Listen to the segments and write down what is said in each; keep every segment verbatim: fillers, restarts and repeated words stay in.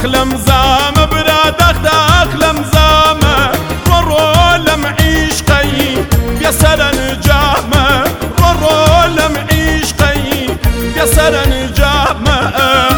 أخ لمزامة برادخت أخ لمزامة ورو لم عيشقي بيسر نجامة ورو لم عيشقي بيسر نجامة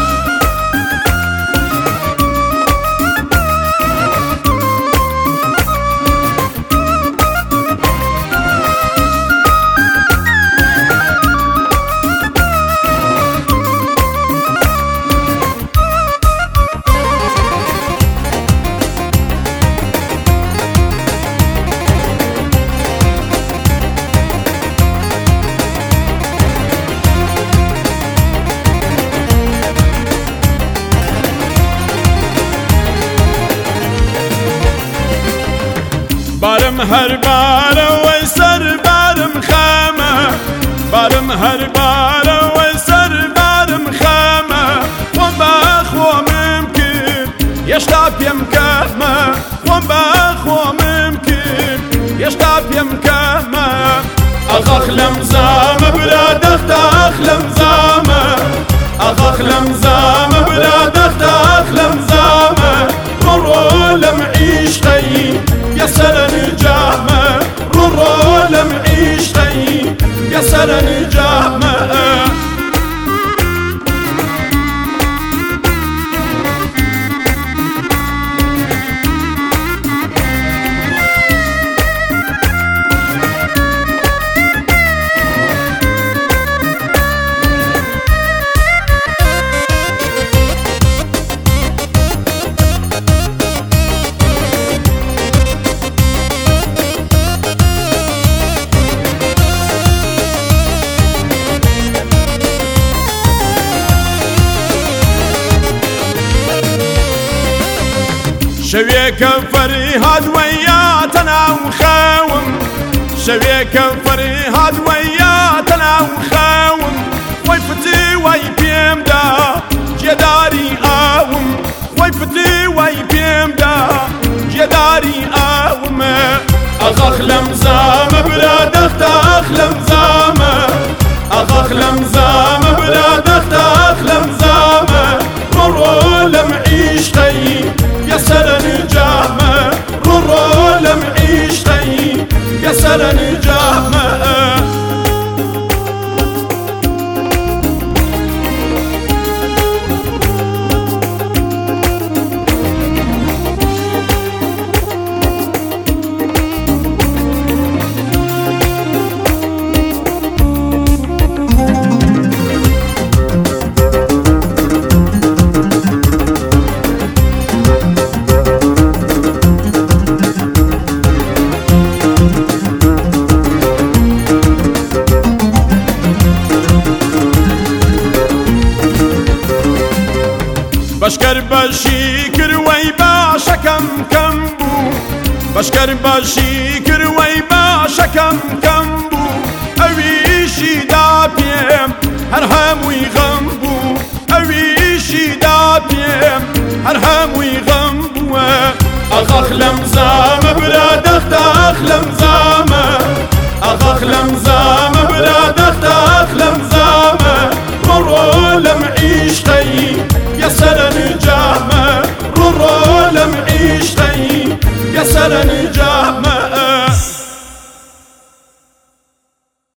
بارم هر بار ويسر بارم خامة بارم هر بار ويسر بارم خامة وباخو ممكن يشتاب يمكامة وباخو ممكن يشتاب يمكامة أخ لمزامة بلا دخت أخ لمزامة أخ لمزامة بلا دخت أخ لمزامة مرو لم عيشقي يسر نجامة رورو لم عيشقي يسر نجامة شويك فريهاد وياتنا وخاوم شويك فريهاد وياتنا وخاوم ويفتي ويبيم دا جداري آوم ويفتي ويبيم دا جداري آوم أخ لمزامة بلا دخت أخ لمزامة أخ لمزامة بلا دخت أخ لمزامة مرو لم عيشقي يسر نجامة رورو لم عيشقي يسر نجامة بشكر باشي كروي باشا كم كم بو بشكر باشي كروي باشا كم كم بو اويشي دابيم هرهم ويغمبو اويشي دابيم هرهم ويغمبو أخ لمزامة بلا دخت أخ لمزامة أخ لمزامة